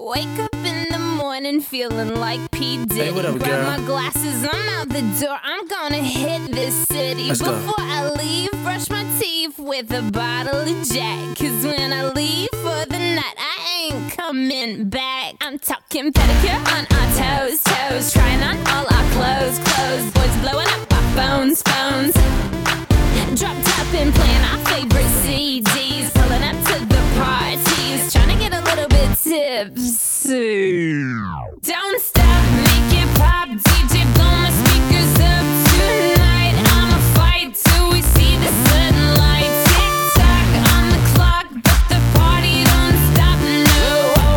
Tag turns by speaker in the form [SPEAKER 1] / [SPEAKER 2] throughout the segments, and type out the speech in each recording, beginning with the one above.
[SPEAKER 1] Wake up in the morning feeling like P. Diddy.
[SPEAKER 2] Hey, what up,
[SPEAKER 1] Grab
[SPEAKER 2] girl?
[SPEAKER 1] my glasses, I'm out the door. I'm gonna hit this city.
[SPEAKER 2] Let's go.
[SPEAKER 1] Before I leave, brush my teeth with a bottle of Jack. Cause when I leave for the night, I ain't coming back. I'm talking pedicure on our toes, toes. Trying on all our clothes, clothes. Boys blowing up our phones, phones. Drop top and playing our favorite CDs. Pulling up to the parties. Trying to get a little bit tipsy. Don't stop, make it pop. DJ, blow my speakers up tonight. I'ma fight till we see the sunlight. Tick tock on the clock, but the party don't stop. No.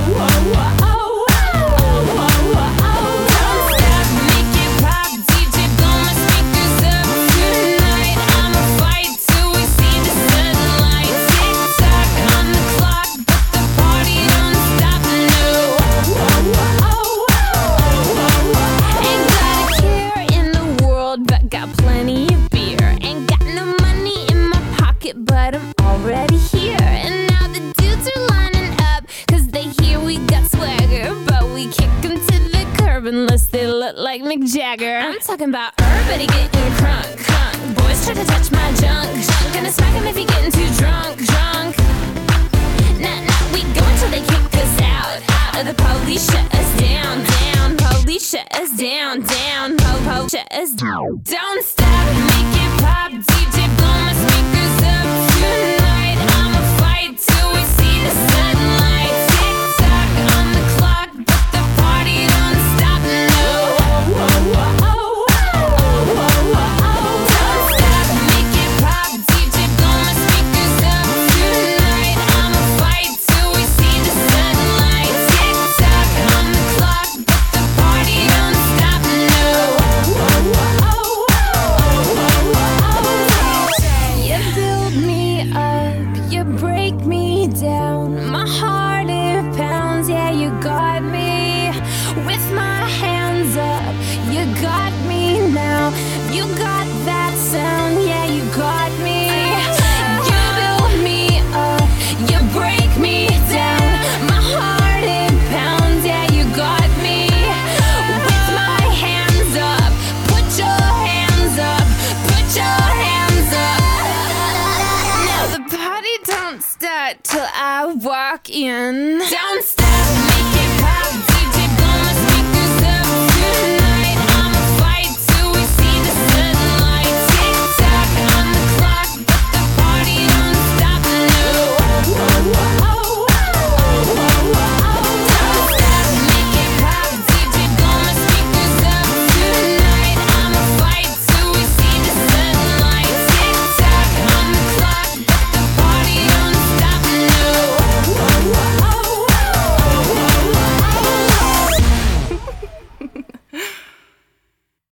[SPEAKER 1] Don't stop, make it pop. DJ, blow my speakers up tonight. I'ma fight till we see the sunlight. Tick tock on the clock, but the party don't stop. No. Ain't got a care in the world, but got plenty of beer. Ain't got no money in my pocket, but I'm already here. And now the dudes are lining up, cause they hear we got swagger. But we kick them to the curb unless they look like Mick Jagger. I'm talking about everybody getting crunk, crunk. Boys try to touch my junk, junk. Gonna smack him if he getting too drunk, drunk. Nah, we go until they kick us out, out. Or the police shut us down, down. Police shut us down, down. Po, shut us down. Don't stop, make it pop. DJ, blow my speakers up tonight. I'ma fight till we see the sunlight. Tick tock on the clock, but the party don't stop. No. Don't stop, make it pop. DJ, blow my speakers up tonight. I'ma fight till we see the sunlight. Tick tock on the clock, but the party don't stop. No. You build me up, you break me down. My heart it pounds, yeah, you got me with my hands up. You got